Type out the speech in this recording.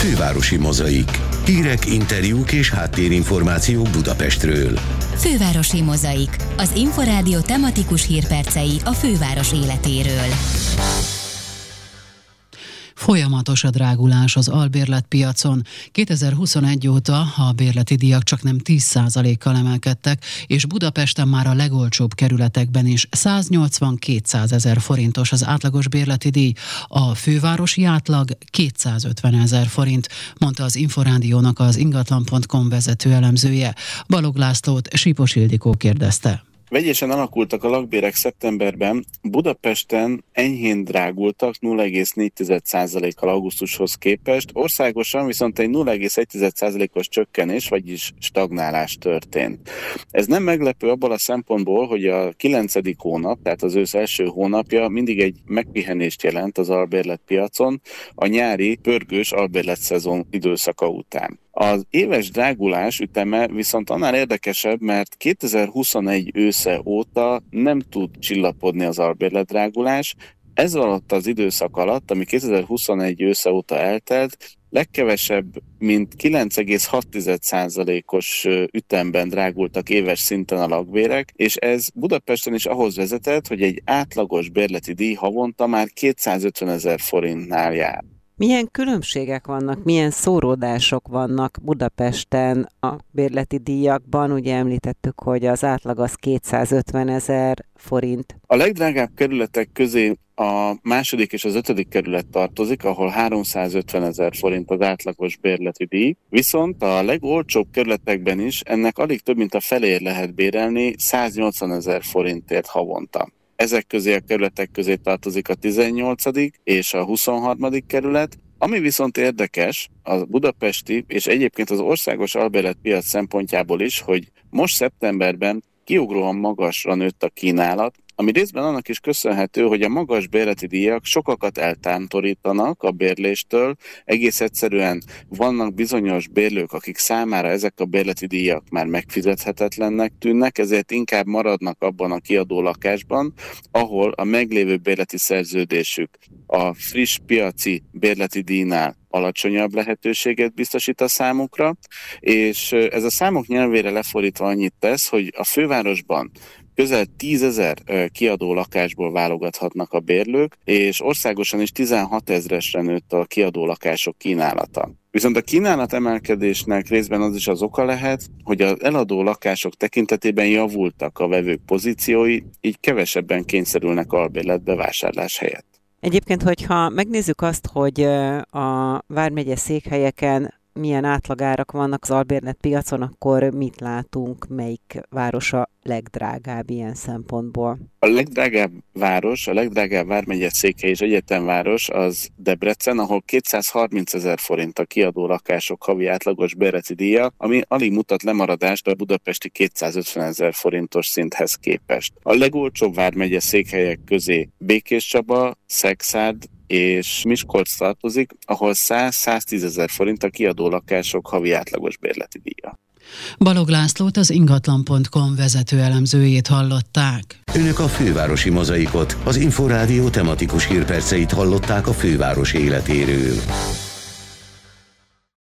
Fővárosi Mozaik. Hírek, interjúk és háttérinformációk Budapestről. Fővárosi Mozaik. Az Inforádió tematikus hírpercei a főváros életéről. Folyamatos a drágulás az albérletpiacon. 2021 óta a bérleti díjak csak nem 10%-kal emelkedtek, és Budapesten már a legolcsóbb kerületekben is 180-200 ezer forintos az átlagos bérleti díj. A fővárosi átlag 250 ezer forint, mondta az Inforádiónak az ingatlan.com vezető elemzője. Balogh Lászlót Sipos Ildikó kérdezte. Vegyesen alakultak a lakbérek szeptemberben, Budapesten enyhén drágultak 0,4%-kal augusztushoz képest, országosan viszont egy 0,1%-os csökkenés, vagyis stagnálás történt. Ez nem meglepő abból a szempontból, hogy a 9. hónap, tehát az ősz első hónapja mindig egy megpihenést jelent az albérletpiacon a nyári pörgős albérletszezon időszaka után. Az éves drágulás üteme viszont annál érdekesebb, mert 2021 ősze óta nem tud csillapodni az albérletdrágulás. Ez alatt az időszak alatt, ami 2021 ősze óta eltelt, legkevesebb, mint 9,6%-os ütemben drágultak éves szinten a lakbérek, és ez Budapesten is ahhoz vezetett, hogy egy átlagos bérleti díj havonta már 250 ezer forintnál jár. Milyen különbségek vannak, milyen szóródások vannak Budapesten a bérleti díjakban? Ugye említettük, hogy az átlag az 250 ezer forint. A legdrágább kerületek közé a második és az 5. kerület tartozik, ahol 350 ezer forint az átlagos bérleti díj, viszont a legolcsóbb kerületekben is ennek alig több mint a felét lehet bérelni 180 ezer forintért havonta. Ezek közé a kerületek közé tartozik a 18. és a 23. kerület. Ami viszont érdekes, a budapesti és egyébként az országos albérletpiac szempontjából is, hogy most szeptemberben kiugróan magasra nőtt a kínálat, ami részben annak is köszönhető, hogy a magas bérleti díjak sokakat eltántorítanak a bérléstől. Egész egyszerűen vannak bizonyos bérlők, akik számára ezek a bérleti díjak már megfizethetetlennek tűnnek, ezért inkább maradnak abban a kiadó lakásban, ahol a meglévő bérleti szerződésük a friss piaci bérleti díjnál alacsonyabb lehetőséget biztosít a számukra, és ez a számok nyelvére lefordítva annyit tesz, hogy a fővárosban közel 10 000 kiadó lakásból válogathatnak a bérlők, és országosan is 16 000-esre nőtt a kiadó lakások kínálata. Viszont a kínálat emelkedésnek részben az is az oka lehet, hogy az eladó lakások tekintetében javultak a vevők pozíciói, így kevesebben kényszerülnek albérletbevásárlás helyett. Egyébként, hogyha megnézzük azt, hogy a vármegye székhelyeken milyen átlagárak vannak az albérletpiacon, akkor mit látunk, melyik város a legdrágább ilyen szempontból? A legdrágább város, a legdrágább vármegye székhely és egyetemváros az Debrecen, ahol 230 ezer forint a kiadó lakások havi átlagos bérleti díja, ami alig mutat lemaradást a budapesti 250 ezer forintos szinthez képest. A legolcsóbb vármegye székhelyek közé Békéscsaba, Szekszárd és Miskolc tartozik, ahol 100-110 ezer forint a kiadó lakások havi átlagos bérleti díja. Balogh Lászlót, az ingatlan.com vezető elemzőjét hallották. Önök a Fővárosi Mozaikot, az Inforádió tematikus hírperceit hallották a főváros életéről.